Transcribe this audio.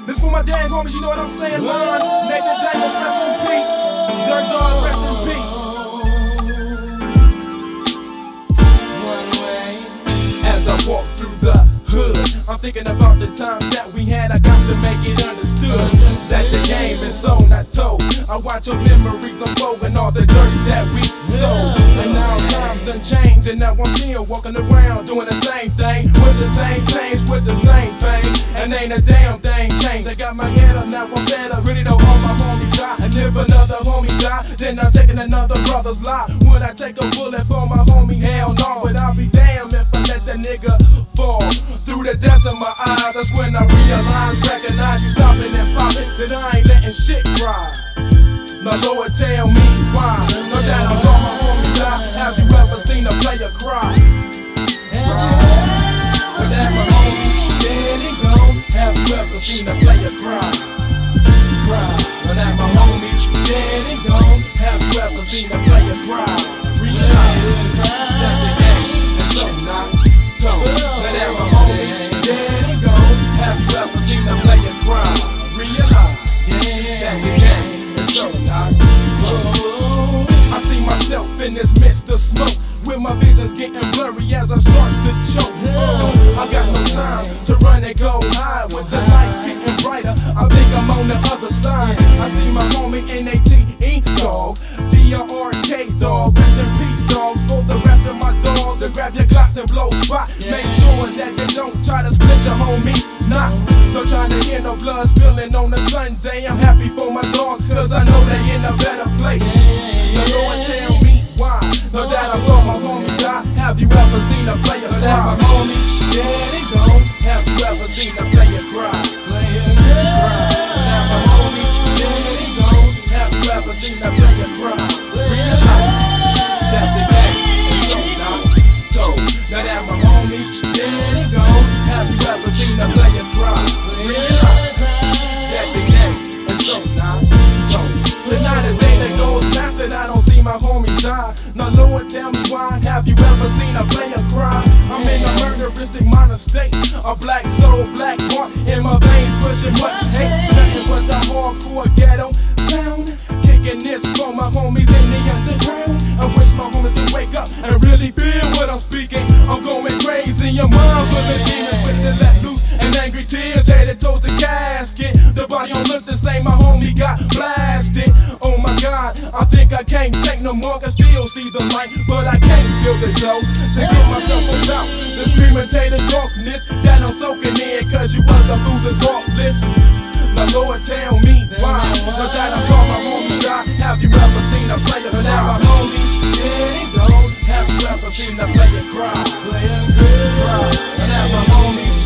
This for my dang homies, you know what I'm saying, man? Nathan Daniels, rest in peace. Dirt Dog, rest in peace. One way. As I walk through the hood, I'm thinking about the times that we had. I got to make it understood that the game is so not told. I watch your memories unfold and all the dirt that we sold. And now times done changed, and now I'm still walking around doing the same thing with the same change, with the same thing. And ain't a damn thing changed. I got my head up, now I'm better. Really though, all my homies die. And if another homie die, then I'm taking another brother's life. Would I take a bullet for my homie? Hell no. But I'll be damned if I let that nigga fall through the depths of my eyes. That's when I realize, recognize you stopping and popping, that I ain't letting shit cry. Now Lord, tell me why. No doubt I saw my homies die. Have you ever seen a player cry? But that my homies dead and gone. Have you ever seen a player cry? But that my homies dead and gone. Have you ever seen a player cry? Realize that the game is so not told. But that my homies dead and gone. Have you ever seen a player cry? Realize that the game is so not told. I see myself in this midst of smoke, with my visions getting blurry as I start to choke. I got no time to run and go high, with the lights getting brighter. I think I'm on the other side. I see my homie N-A-T-E dog, D-R-K dog. Rest in peace, dogs. For the rest of my dogs, to grab your glass and blow spot. Make sure that they don't try to split your homies. Nah, don't try to hear no blood spilling on a Sunday. I'm happy for my dogs, cause I know they in a better place. Now Lord, tell me why. No doubt I saw my homies die. Have you ever seen a player cry? My homies dead and gone. Have you ever seen a player cry? Now my homies dead and gone. Have you ever seen a player cry? Realize that the game is so not told. Now that my homies dead and gone. Have you ever seen a player cry? Realize that the game is so not told. The night is day that goes past and I don't see my homies die. Now Lord, tell me why. Have you ever seen a player cry? I'm in a murderistic minor state, a black soul, black heart in my veins, pushing much hate. Nothing but the hardcore ghetto sound. Kicking this for my homies in the underground. I wish my homies could wake up and really feel what I'm speaking. I'm going crazy, your mind full of demons ready to let loose, and angry tears headed towards the casket. The body don't look the same, my homie got blasted. Oh my God, I think I can't take no more. Can still see the light, but I can't feel the glow. To get myself about this premeditated darkness that I'm soaking in, cause you other losers heartless. Now Lord, tell me why. Now that I saw my homies die. Have you ever seen a player cry? Now my homies dead and gone. Have you ever seen a player cry? Now my homies